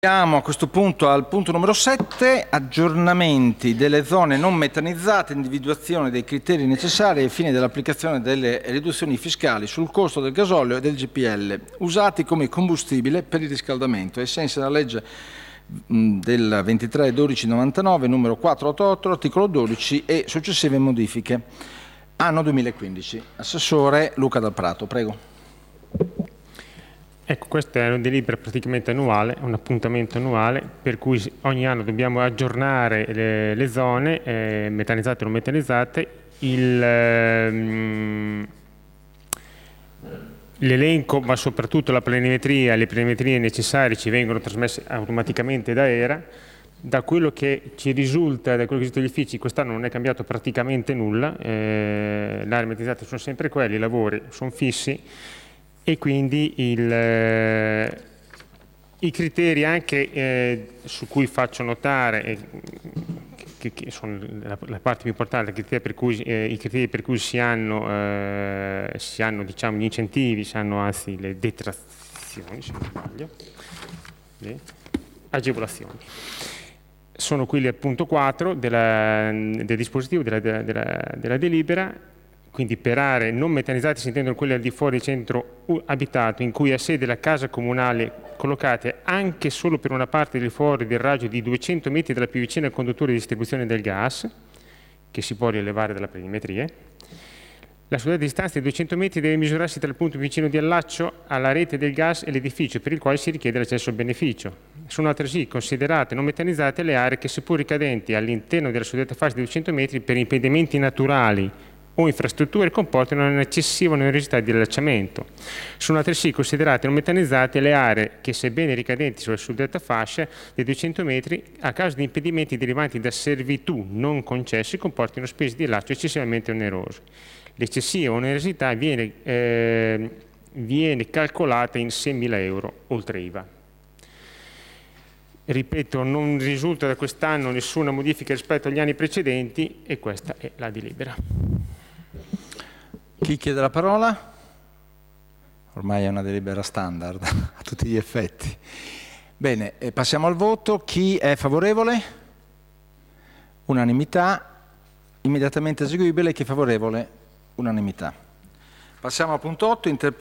Siamo a questo punto al punto numero 7, aggiornamenti delle zone non metanizzate, individuazione dei criteri necessari ai fini dell'applicazione delle riduzioni fiscali sul costo del gasolio e del GPL, usati come combustibile per il riscaldamento, ai sensi della legge del 23/12/99, numero 488, articolo 12 e successive modifiche. Anno 2015. Assessore Luca Dal Prato, prego. Ecco, questo è un delibera praticamente annuale, un appuntamento annuale, per cui ogni anno dobbiamo aggiornare le zone, metanizzate o non metanizzate. L'elenco, ma soprattutto la planimetria, le planimetrie necessarie ci vengono trasmesse automaticamente da ERA. Da quello che ci risulta, da quello che ci risulta dagli uffici, quest'anno non è cambiato praticamente nulla, le aree metanizzate sono sempre quelle, i lavori sono fissi, e quindi i criteri anche su cui faccio notare, che sono la parte più importante, i criteri per cui si hanno diciamo, gli incentivi, si hanno anzi le detrazioni, se non sbaglio, le agevolazioni. Sono quelli al punto 4 del dispositivo della delibera. Quindi per aree non metanizzate si intendono quelle al di fuori del centro abitato in cui ha sede la casa comunale, collocate anche solo per una parte al di fuori del raggio di 200 metri dalla più vicina conduttore di distribuzione del gas, che si può rilevare dalla planimetria. La suddetta distanza di 200 metri deve misurarsi tra il punto più vicino di allaccio alla rete del gas e l'edificio per il quale si richiede l'accesso al beneficio. Sono altresì considerate non metanizzate le aree che, seppur ricadenti all'interno della suddetta fascia di 200 metri per impedimenti naturali o infrastrutture, comportano un'eccessiva onerosità di allacciamento. Sono altresì considerate non metanizzate le aree che, sebbene ricadenti sulla suddetta fascia dei 200 metri, a causa di impedimenti derivanti da servitù non concessi, comportino spese di allaccio eccessivamente onerose. L'eccessiva onerosità viene calcolata in 6.000 euro oltre IVA. Ripeto, non risulta da quest'anno nessuna modifica rispetto agli anni precedenti e questa è la delibera. Chi chiede la parola? Ormai è una delibera standard a tutti gli effetti. Bene, passiamo al voto. Chi è favorevole? Unanimità. Immediatamente eseguibile. Chi è favorevole? Unanimità. Passiamo al punto 8.